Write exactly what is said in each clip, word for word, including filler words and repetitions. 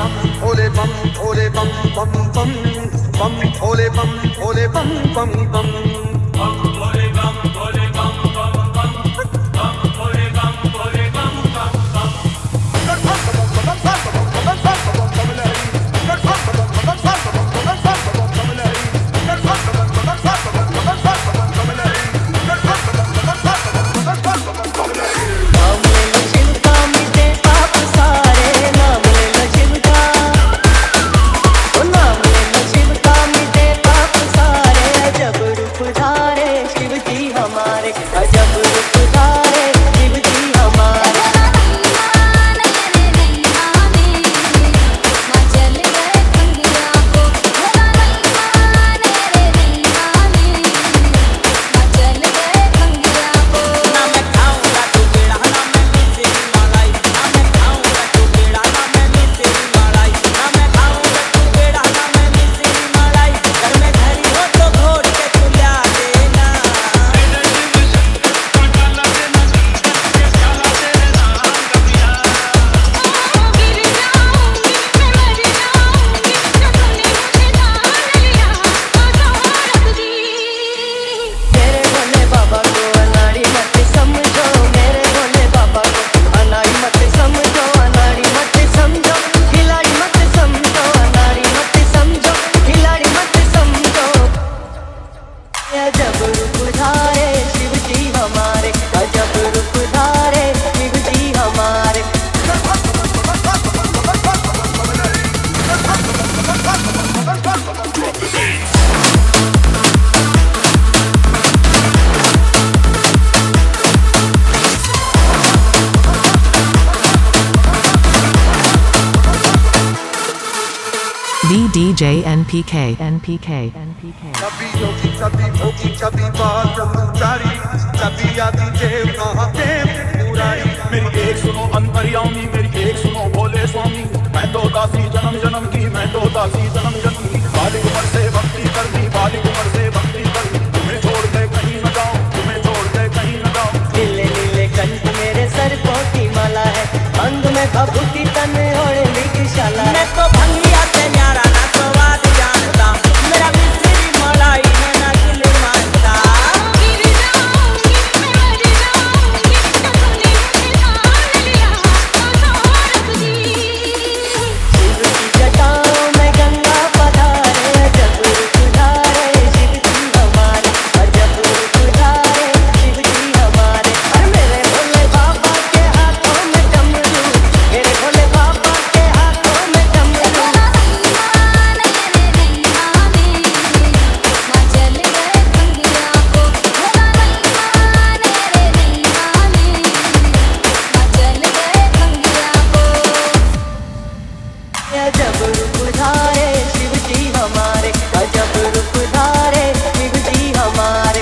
bum, ole bum, ole bum, bum bum, bum ole bum, ole bum, bum bum, bum ole bum, ole bum, bum bum, bum ole bum, ole bum, bum bum. V D J N P K N P K N P K कभी योगी कभी भोगी कभी बाल ब्रह्मचारी कभी आदि देव महादेव मुरारी। मेरी एक सुनो अंतर्यामी, मेरी एक सुनो भोले स्वामी। मैं तो दासी जन्म जन्म की, मैं तो दासी जन्म जन्म की। बालिक उम्र से भक्ति करनी, बालिक उम्र से भक्ति करनी। तुम्हें छोड़ के कहीं न जाऊं, तुम्हें छोड़ के कहीं न जाऊं। नीले नीले कंठ मेरे सर को की माला है, अंग में भभूति तन ओढ़ शाला। मैं तो भंगिया से न्यारा ना स्वाद जानता, मेरा मिश्री मलाई है ना दिल मानता। गिर जाऊंगी मैं मर जाऊंगी, तूने मुझे जान लिया आजाद जी। शिव की जटाओं में गंगा पधारे, जब रूप धारे शिव जी हमारे, जब रूप धारे शिव जी हमारे। और मेरे भोले बाबा के हाथों में डमरू, मेरे भोले बाबा के हाथों में डमरू। जब रूप धारे शिव जी हमारे, जब रूप धारे शिव जी हमारे।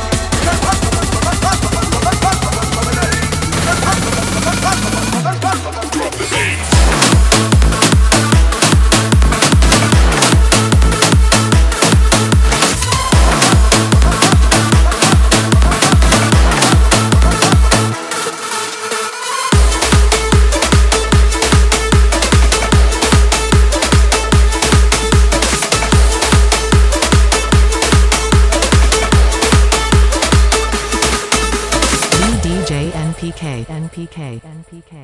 V D J N P K N P K N P K